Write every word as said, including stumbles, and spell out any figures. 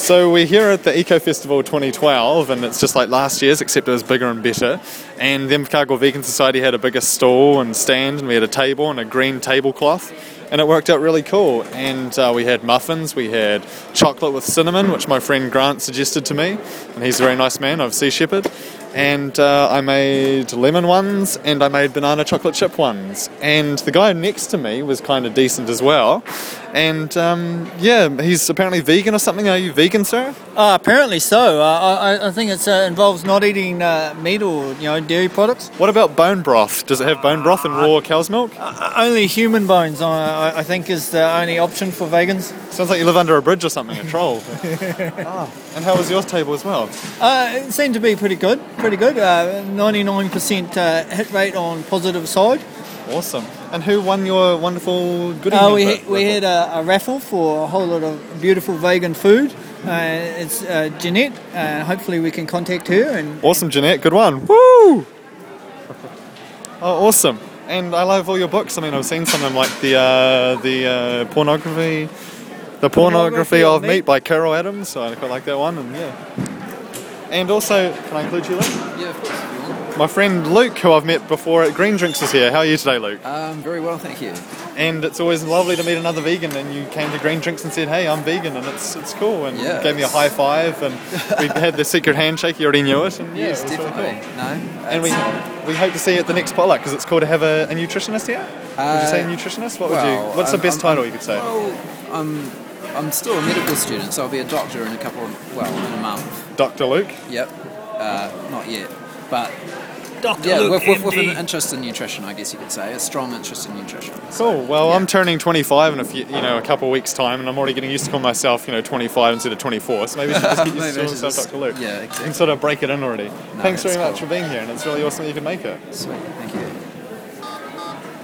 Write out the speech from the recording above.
So we're here at the Eco Festival twenty twelve, and it's just like last year's, except it was bigger and better. And the Invercargill Vegan Society had a bigger stall and stand, and we had a table and a green tablecloth, and it worked out really cool. And uh, we had muffins, we had chocolate with cinnamon, which my friend Grant suggested to me, and he's a very nice man of Sea Shepherd. And uh, I made lemon ones, and I made banana chocolate chip ones. And the guy next to me was kind of decent as well. And um, yeah, he's apparently vegan or something. Are you vegan, sir? Uh, apparently so. Uh, I, I think it uh, involves not eating uh, meat or you know dairy products. What about bone broth? Does it have bone broth and raw cow's milk? Uh, only human bones, I, I think, is the only option for vegans. Sounds like you live under a bridge or something, a troll. Ah, and how was your table as well? Uh, it seemed to be pretty good, pretty good. Uh, ninety-nine percent uh, hit rate on positive side. Awesome. And who won your wonderful goodie Uh, we hamper? we had a, a raffle for a whole lot of beautiful vegan food. Uh, it's uh, Jeanette. Uh, hopefully we can contact her. And Awesome, Jeanette. Good one. Woo! Oh, awesome. And I love all your books. I mean, I've seen some of them, like the uh, the uh, pornography, the pornography, pornography of meat. meat by Carol Adams. So I quite like that one. And yeah. And also, can I include you, Luke? Yeah, of course. If you want. My friend Luke, who I've met before at Green Drinks, is here. How are you today, Luke? Um, very well, thank you. And it's always lovely to meet another vegan, and you came to Green Drinks and said, hey, I'm vegan, and it's it's cool, and Yeah, gave me a high five, and we had the secret handshake, you already knew it, and yeah, Yes, it was really definitely. cool. No. And we we hope to see you at the next potluck, because it's cool to have a, a nutritionist here. Would you say a nutritionist? What would well, you? What's the I'm- best I'm- title you could say? Well, I'm, I'm still a medical student, so I'll be a doctor in a couple of, well, in a month. Doctor Luke? Yep. Uh, not yet. But, Doctor yeah, Luke, with, with, with M D. an interest in nutrition, I guess you could say. A strong interest in nutrition. Cool. Well, yeah. I'm turning twenty-five in a few, you know, a couple of weeks' time, and I'm already getting used to call myself, you know, twenty-five instead of twenty-four. So maybe I should just get used Maybe to I calling should myself just- Doctor Luke. yeah, exactly. And sort of break it in already. Thanks very that's much cool. for being here, and it's really awesome that you could make it. Sweet, thank you.